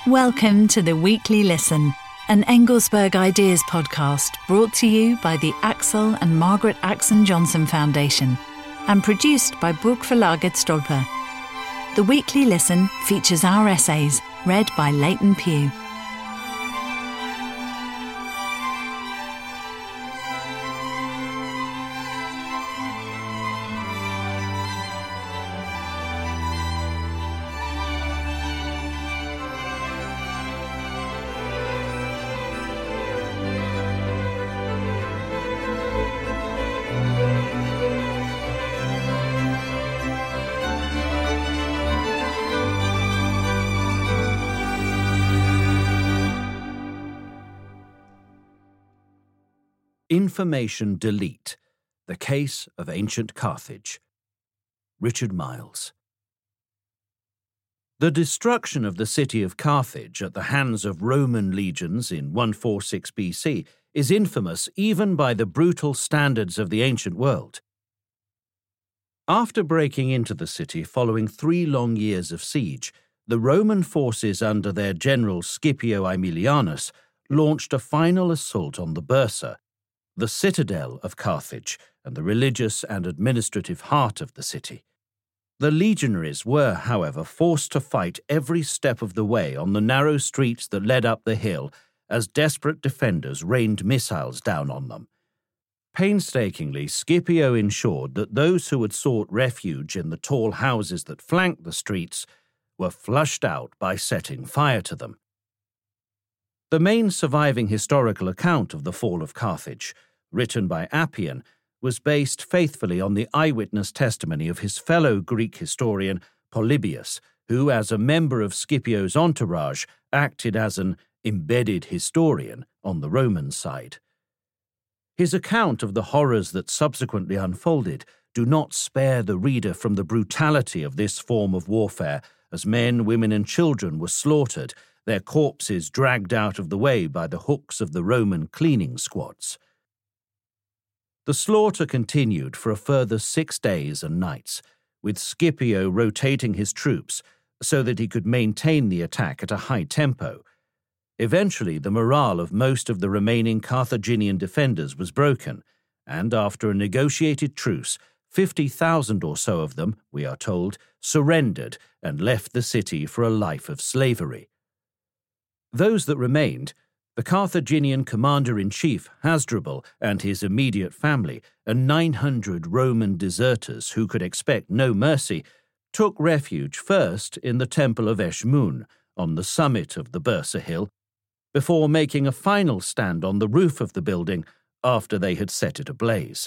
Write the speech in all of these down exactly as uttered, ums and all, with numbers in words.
Welcome to the Weekly Listen, an Engelsberg Ideas podcast brought to you by the Axel and Margaret Axon Johnson Foundation and produced by Burgverlaget Stolper. The Weekly Listen features our essays read by Leighton Pugh. Information Delete: The Case of Ancient Carthage. Richard Miles. The destruction of the city of Carthage at the hands of Roman legions in one forty-six B C is infamous even by the brutal standards of the ancient world. After breaking into the city following three long years of siege, the Roman forces under their general Scipio Aemilianus launched a final assault on the Bursa, the citadel of Carthage and the religious and administrative heart of the city. The legionaries were, however, forced to fight every step of the way on the narrow streets that led up the hill as desperate defenders rained missiles down on them. Painstakingly, Scipio ensured that those who had sought refuge in the tall houses that flanked the streets were flushed out by setting fire to them. The main surviving historical account of the fall of Carthage, written by Appian, was based faithfully on the eyewitness testimony of his fellow Greek historian Polybius, who, as a member of Scipio's entourage, acted as an embedded historian on the Roman side. His account of the horrors that subsequently unfolded do not spare the reader from the brutality of this form of warfare, as men, women, and children were slaughtered, their corpses dragged out of the way by the hooks of the Roman cleaning squads. The slaughter continued for a further six days and nights, with Scipio rotating his troops so that he could maintain the attack at a high tempo. Eventually, the morale of most of the remaining Carthaginian defenders was broken, and after a negotiated truce, fifty thousand or so of them, we are told, surrendered and left the city for a life of slavery. Those that remained, the Carthaginian commander-in-chief Hasdrubal and his immediate family, and nine hundred Roman deserters who could expect no mercy, took refuge first in the temple of Eschmoun on the summit of the Bursa hill, before making a final stand on the roof of the building after they had set it ablaze.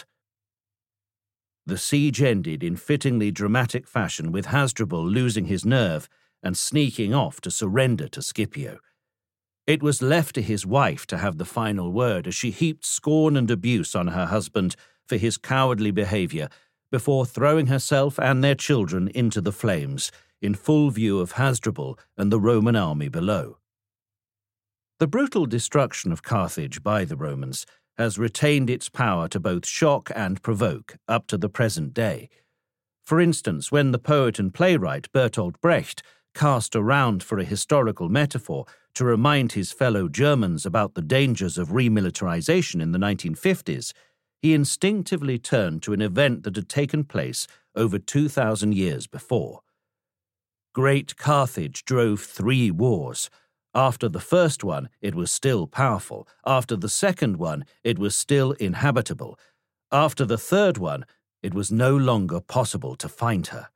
The siege ended in fittingly dramatic fashion with Hasdrubal losing his nerve and sneaking off to surrender to Scipio. It was left to his wife to have the final word as she heaped scorn and abuse on her husband for his cowardly behavior before throwing herself and their children into the flames in full view of Hasdrubal and the Roman army below. The brutal destruction of Carthage by the Romans has retained its power to both shock and provoke up to the present day. For instance, when the poet and playwright Bertolt Brecht cast around for a historical metaphor to remind his fellow Germans about the dangers of remilitarization in the nineteen fifties, he instinctively turned to an event that had taken place over two thousand years before. Great Carthage drove three wars. After the first one, it was still powerful. After the second one, it was still inhabitable. After the third one, it was no longer possible to find her.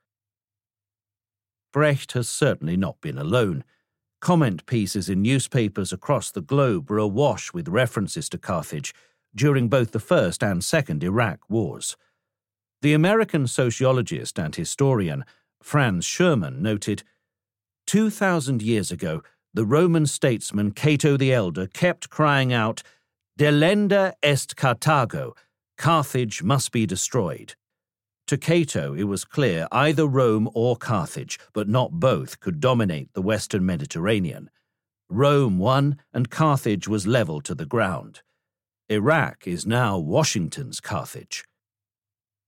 Brecht has certainly not been alone. Comment pieces in newspapers across the globe were awash with references to Carthage during both the First and Second Iraq Wars. The American sociologist and historian Franz Sherman noted, Two thousand years ago, the Roman statesman Cato the Elder kept crying out, Delenda est Carthago, Carthage must be destroyed. To Cato, it was clear either Rome or Carthage, but not both, could dominate the Western Mediterranean. Rome won, and Carthage was leveled to the ground. Iraq is now Washington's Carthage.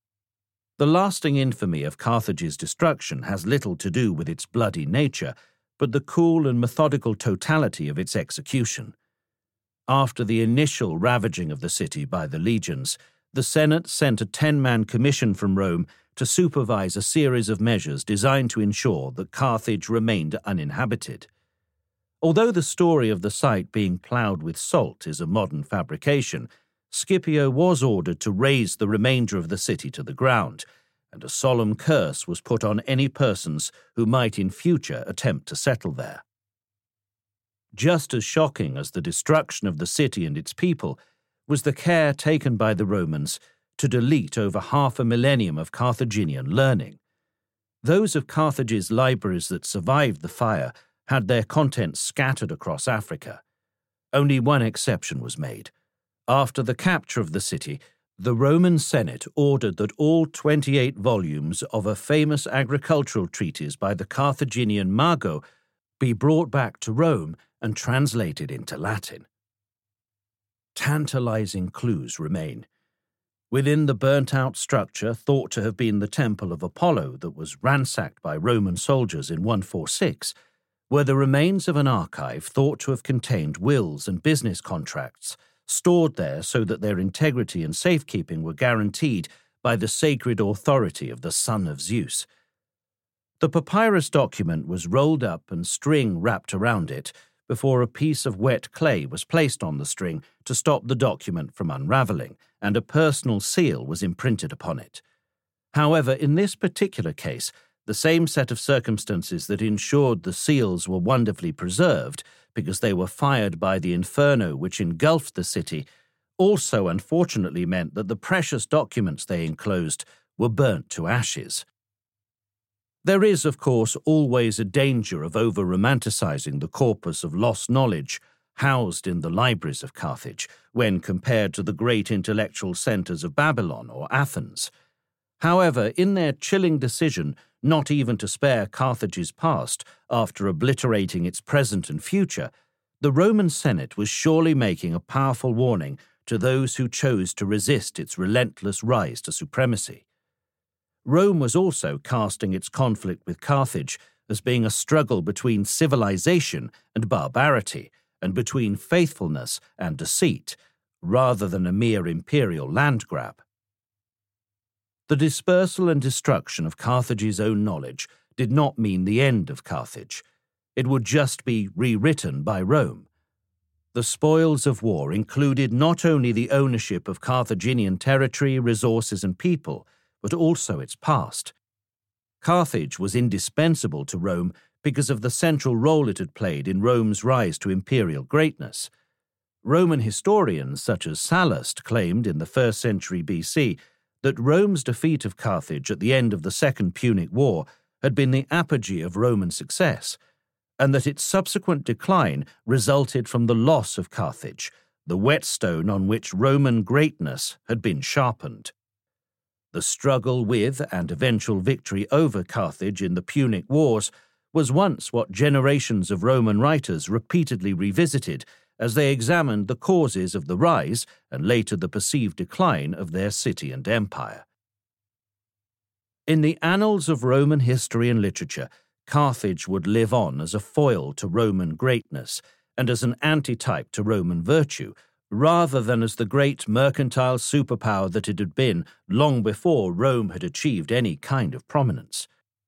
The lasting infamy of Carthage's destruction has little to do with its bloody nature, but the cool and methodical totality of its execution. After the initial ravaging of the city by the legions, the Senate sent a ten-man commission from Rome to supervise a series of measures designed to ensure that Carthage remained uninhabited. Although the story of the site being ploughed with salt is a modern fabrication, Scipio was ordered to raze the remainder of the city to the ground, and a solemn curse was put on any persons who might in future attempt to settle there. Just as shocking as the destruction of the city and its people was the care taken by the Romans to delete over half a millennium of Carthaginian learning. Those of Carthage's libraries that survived the fire had their contents scattered across Africa. Only one exception was made. After the capture of the city, the Roman Senate ordered that all twenty-eight volumes of a famous agricultural treatise by the Carthaginian Mago be brought back to Rome and translated into Latin. Tantalizing clues remain. Within the burnt-out structure thought to have been the Temple of Apollo that was ransacked by Roman soldiers in one forty-six, were the remains of an archive thought to have contained wills and business contracts, stored there so that their integrity and safekeeping were guaranteed by the sacred authority of the son of Zeus. The papyrus document was rolled up and string wrapped around it before a piece of wet clay was placed on the string to stop the document from unraveling, and a personal seal was imprinted upon it. However, in this particular case, the same set of circumstances that ensured the seals were wonderfully preserved because they were fired by the inferno which engulfed the city also unfortunately meant that the precious documents they enclosed were burnt to ashes. There is, of course, always a danger of over-romanticizing the corpus of lost knowledge housed in the libraries of Carthage when compared to the great intellectual centers of Babylon or Athens. However, in their chilling decision not even to spare Carthage's past after obliterating its present and future, the Roman Senate was surely making a powerful warning to those who chose to resist its relentless rise to supremacy. Rome was also casting its conflict with Carthage as being a struggle between civilization and barbarity, and between faithfulness and deceit, rather than a mere imperial land grab. The dispersal and destruction of Carthage's own knowledge did not mean the end of Carthage. It would just be rewritten by Rome. The spoils of war included not only the ownership of Carthaginian territory, resources, and people, but also its past. Carthage was indispensable to Rome because of the central role it had played in Rome's rise to imperial greatness. Roman historians such as Sallust claimed in the first century B C that Rome's defeat of Carthage at the end of the Second Punic War had been the apogee of Roman success, and that its subsequent decline resulted from the loss of Carthage, the whetstone on which Roman greatness had been sharpened. The struggle with and eventual victory over Carthage in the Punic Wars was once what generations of Roman writers repeatedly revisited as they examined the causes of the rise and later the perceived decline of their city and empire. In the annals of Roman history and literature, Carthage would live on as a foil to Roman greatness and as an antitype to Roman virtue, rather than as the great mercantile superpower that it had been long before Rome had achieved any kind of prominence.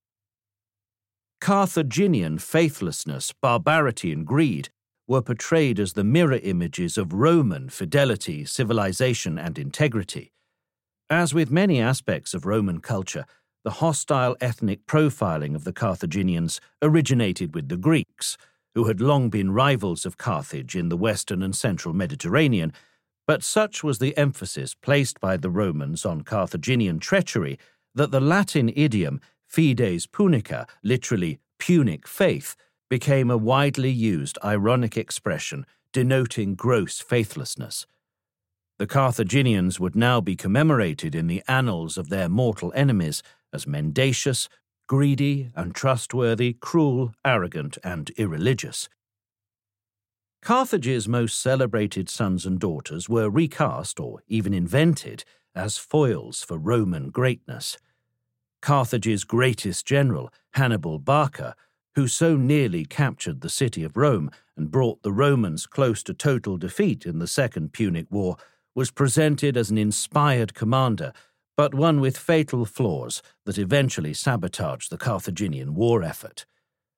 Carthaginian faithlessness, barbarity, and greed were portrayed as the mirror images of Roman fidelity, civilization, and integrity. As with many aspects of Roman culture, the hostile ethnic profiling of the Carthaginians originated with the Greeks, who had long been rivals of Carthage in the western and central Mediterranean, but such was the emphasis placed by the Romans on Carthaginian treachery that the Latin idiom fides punica, literally Punic faith, became a widely used ironic expression denoting gross faithlessness. The Carthaginians would now be commemorated in the annals of their mortal enemies as mendacious, greedy, untrustworthy, cruel, arrogant, and irreligious. Carthage's most celebrated sons and daughters were recast, or even invented, as foils for Roman greatness. Carthage's greatest general, Hannibal Barca, who so nearly captured the city of Rome and brought the Romans close to total defeat in the Second Punic War, was presented as an inspired commander, but one with fatal flaws that eventually sabotaged the Carthaginian war effort.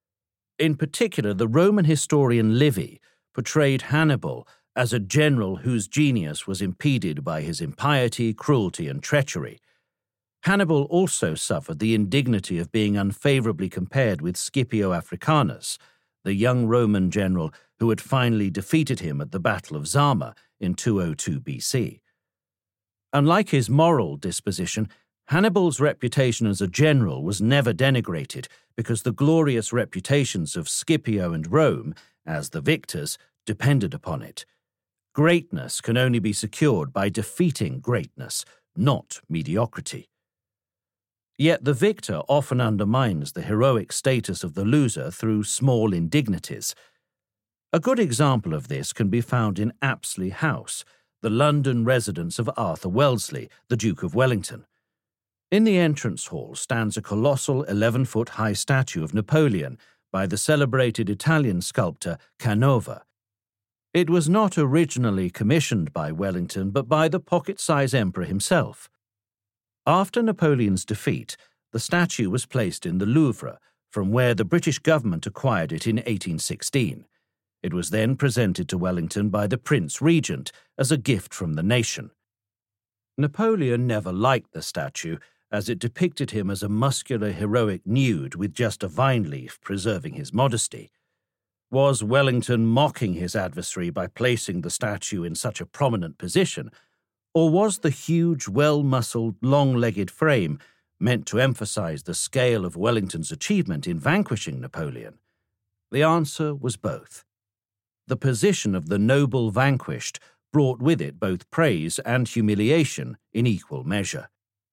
In particular, the Roman historian Livy portrayed Hannibal as a general whose genius was impeded by his impiety, cruelty, and treachery. Hannibal also suffered the indignity of being unfavorably compared with Scipio Africanus, the young Roman general who had finally defeated him at the Battle of Zama in two oh two B C. Unlike his moral disposition, Hannibal's reputation as a general was never denigrated because the glorious reputations of Scipio and Rome, as the victors, depended upon it. Greatness can only be secured by defeating greatness, not mediocrity. Yet the victor often undermines the heroic status of the loser through small indignities. A good example of this can be found in Apsley House, the London residence of Arthur Wellesley, the Duke of Wellington. In the entrance hall stands a colossal eleven-foot-high statue of Napoleon by the celebrated Italian sculptor Canova. It was not originally commissioned by Wellington, but by the pocket-size emperor himself. After Napoleon's defeat, the statue was placed in the Louvre, from where the British government acquired it in eighteen sixteen. It was then presented to Wellington by the Prince Regent as a gift from the nation. Napoleon never liked the statue, as it depicted him as a muscular heroic nude with just a vine leaf preserving his modesty. Was Wellington mocking his adversary by placing the statue in such a prominent position, or was the huge, well-muscled, long-legged frame meant to emphasize the scale of Wellington's achievement in vanquishing Napoleon? The answer was both. The position of the noble vanquished brought with it both praise and humiliation in equal measure.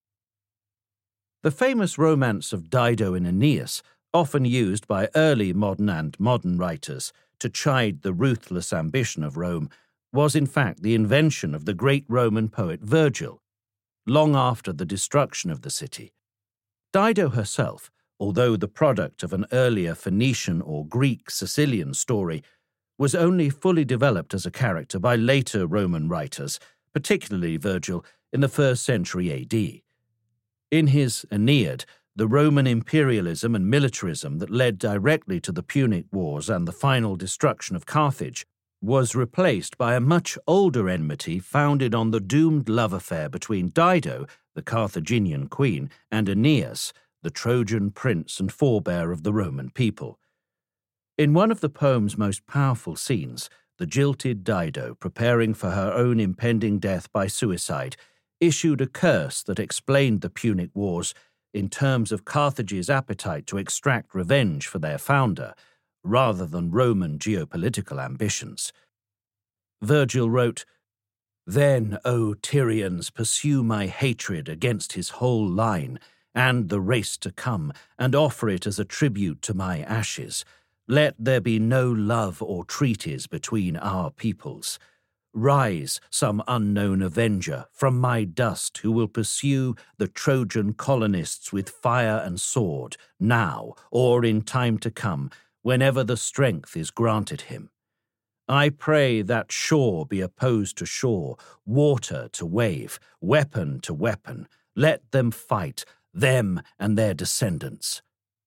The famous romance of Dido and Aeneas, often used by early modern and modern writers to chide the ruthless ambition of Rome, was in fact the invention of the great Roman poet Virgil, long after the destruction of the city. Dido herself, although the product of an earlier Phoenician or Greek Sicilian story, was only fully developed as a character by later Roman writers, particularly Virgil, in the first century A D. In his Aeneid, the Roman imperialism and militarism that led directly to the Punic Wars and the final destruction of Carthage was replaced by a much older enmity founded on the doomed love affair between Dido, the Carthaginian queen, and Aeneas, the Trojan prince and forebear of the Roman people. In one of the poem's most powerful scenes, the jilted Dido, preparing for her own impending death by suicide, issued a curse that explained the Punic Wars in terms of Carthage's appetite to extract revenge for their founder, rather than Roman geopolitical ambitions. Virgil wrote, "Then, O Tyrians, pursue my hatred against his whole line, and the race to come, and offer it as a tribute to my ashes. Let there be no love or treaties between our peoples. Rise, some unknown avenger, from my dust who will pursue the Trojan colonists with fire and sword, now or in time to come, whenever the strength is granted him. I pray that shore be opposed to shore, water to wave, weapon to weapon. Let them fight, them and their descendants."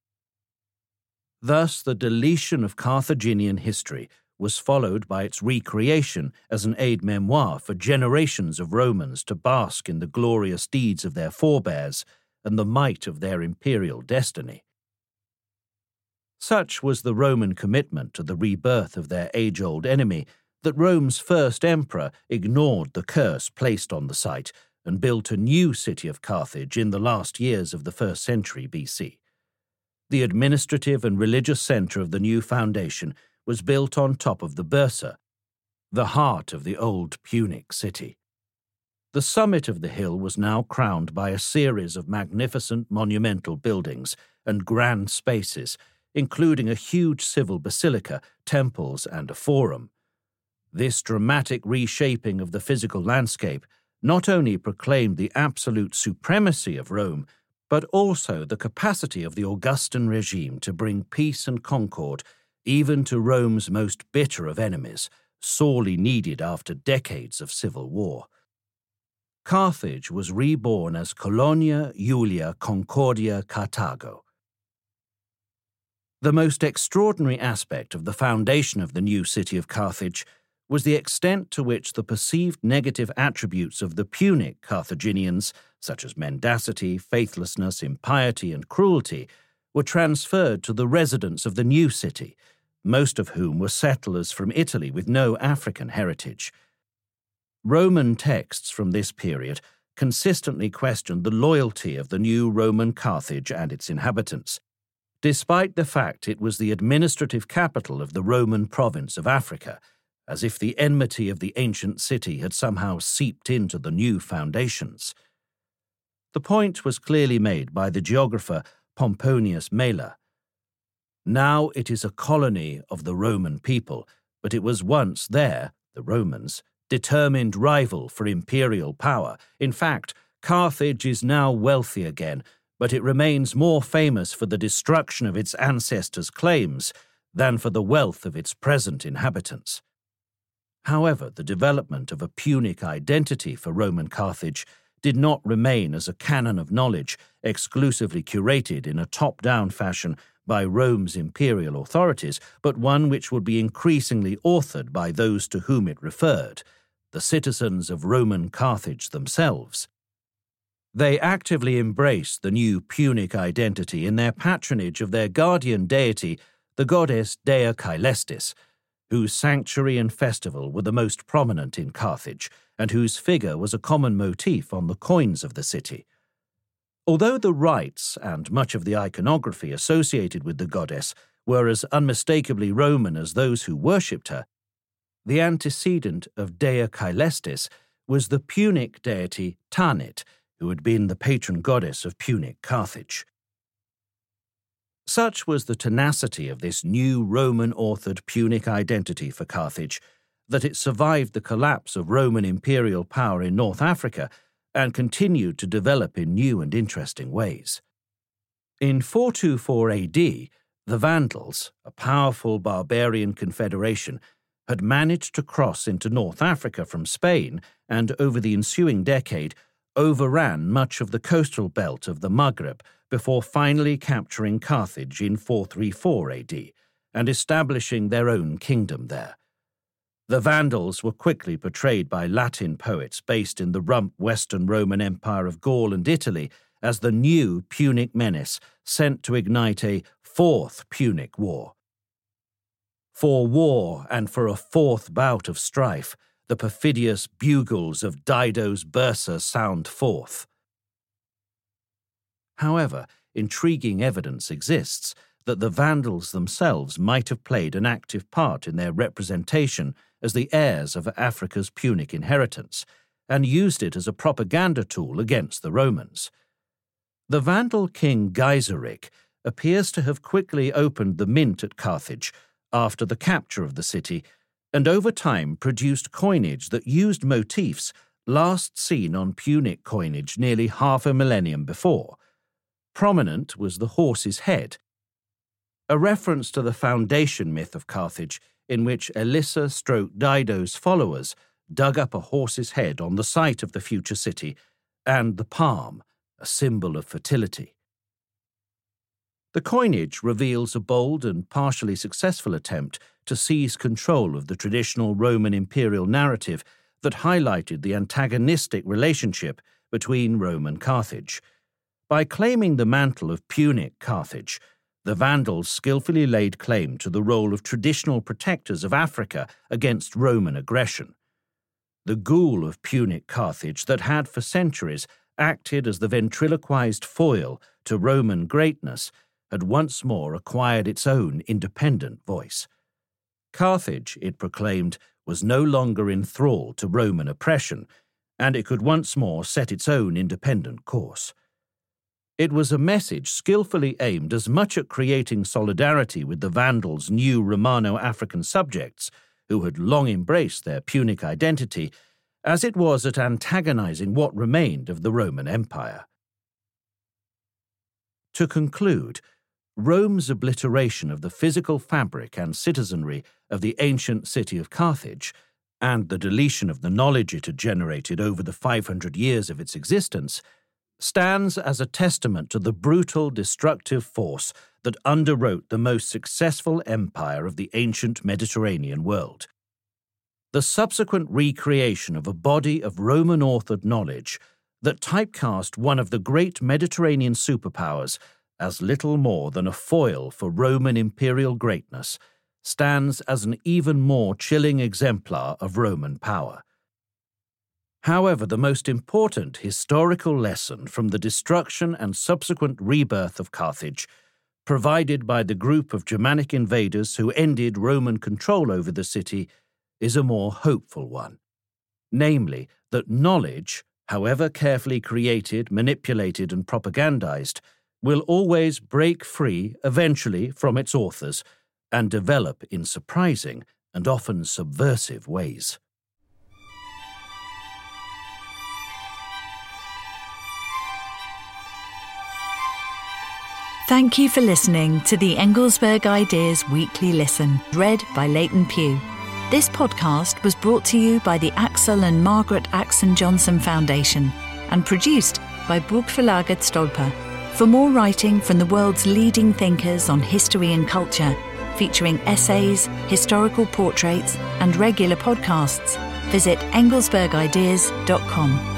Thus, the deletion of Carthaginian history was followed by its recreation as an aide-memoire for generations of Romans to bask in the glorious deeds of their forebears and the might of their imperial destiny. Such was the Roman commitment to the rebirth of their age-old enemy that Rome's first emperor ignored the curse placed on the site and built a new city of Carthage in the last years of the first century B C. The administrative and religious center of the new foundation was built on top of the Bursa, the heart of the old Punic city. The summit of the hill was now crowned by a series of magnificent monumental buildings and grand spaces, including a huge civil basilica, temples, and a forum. This dramatic reshaping of the physical landscape not only proclaimed the absolute supremacy of Rome, but also the capacity of the Augustan regime to bring peace and concord even to Rome's most bitter of enemies, sorely needed after decades of civil war. Carthage was reborn as Colonia Julia Concordia Carthago. The most extraordinary aspect of the foundation of the new city of Carthage was the extent to which the perceived negative attributes of the Punic Carthaginians, such as mendacity, faithlessness, impiety, and cruelty, were transferred to the residents of the new city, most of whom were settlers from Italy with no African heritage. Roman texts from this period consistently questioned the loyalty of the new Roman Carthage and its inhabitants, despite the fact it was the administrative capital of the Roman province of Africa, as if the enmity of the ancient city had somehow seeped into the new foundations. The point was clearly made by the geographer Pomponius Mela. Now it is a colony of the Roman people, but it was once there, the Romans, determined rival for imperial power. In fact, Carthage is now wealthy again, but it remains more famous for the destruction of its ancestors' claims than for the wealth of its present inhabitants. However, the development of a Punic identity for Roman Carthage did not remain as a canon of knowledge exclusively curated in a top-down fashion by Rome's imperial authorities, but one which would be increasingly authored by those to whom it referred, the citizens of Roman Carthage themselves. They actively embraced the new Punic identity in their patronage of their guardian deity, the goddess Dea Caelestis, whose sanctuary and festival were the most prominent in Carthage, and whose figure was a common motif on the coins of the city. Although the rites and much of the iconography associated with the goddess were as unmistakably Roman as those who worshipped her, the antecedent of Dea Caelestis was the Punic deity Tanit, who had been the patron goddess of Punic Carthage. Such was the tenacity of this new Roman-authored Punic identity for Carthage that it survived the collapse of Roman imperial power in North Africa and continued to develop in new and interesting ways. In four twenty-four A D, the Vandals, a powerful barbarian confederation, had managed to cross into North Africa from Spain and, over the ensuing decade, overran much of the coastal belt of the Maghreb before finally capturing Carthage in four thirty-four A D and establishing their own kingdom there. The Vandals were quickly portrayed by Latin poets based in the rump Western Roman Empire of Gaul and Italy as the new Punic menace sent to ignite a fourth Punic war. For war and for a fourth bout of strife, the perfidious bugles of Dido's Bursa sound forth. However, intriguing evidence exists that the Vandals themselves might have played an active part in their representation as the heirs of Africa's Punic inheritance, and used it as a propaganda tool against the Romans. The Vandal king Gaiseric appears to have quickly opened the mint at Carthage after the capture of the city, and over time produced coinage that used motifs last seen on Punic coinage nearly half a millennium before. Prominent was the horse's head, a reference to the foundation myth of Carthage in which Elissa stroke Dido's followers dug up a horse's head on the site of the future city, and the palm, a symbol of fertility. The coinage reveals a bold and partially successful attempt to seize control of the traditional Roman imperial narrative that highlighted the antagonistic relationship between Rome and Carthage. By claiming the mantle of Punic Carthage, the Vandals skillfully laid claim to the role of traditional protectors of Africa against Roman aggression. The ghoul of Punic Carthage that had for centuries acted as the ventriloquized foil to Roman greatness had once more acquired its own independent voice. Carthage, it proclaimed, was no longer in thrall to Roman oppression, and it could once more set its own independent course. It was a message skillfully aimed as much at creating solidarity with the Vandals' new Romano-African subjects, who had long embraced their Punic identity, as it was at antagonizing what remained of the Roman Empire. To conclude, Rome's obliteration of the physical fabric and citizenry of the ancient city of Carthage, and the deletion of the knowledge it had generated over the five hundred years of its existence, stands as a testament to the brutal, destructive force that underwrote the most successful empire of the ancient Mediterranean world. The subsequent recreation of a body of Roman-authored knowledge that typecast one of the great Mediterranean superpowers as little more than a foil for Roman imperial greatness stands as an even more chilling exemplar of Roman power. However, the most important historical lesson from the destruction and subsequent rebirth of Carthage, provided by the group of Germanic invaders who ended Roman control over the city, is a more hopeful one, namely that knowledge, however carefully created, manipulated, and propagandized, will always break free eventually from its authors and develop in surprising and often subversive ways. Thank you for listening to the Engelsberg Ideas Weekly Listen, read by Leighton Pugh. This podcast was brought to you by the Axel and Margaret Axon Johnson Foundation and produced by Burgverlaget Stolper. For more writing from the world's leading thinkers on history and culture, featuring essays, historical portraits, and regular podcasts, visit engelsberg ideas dot com.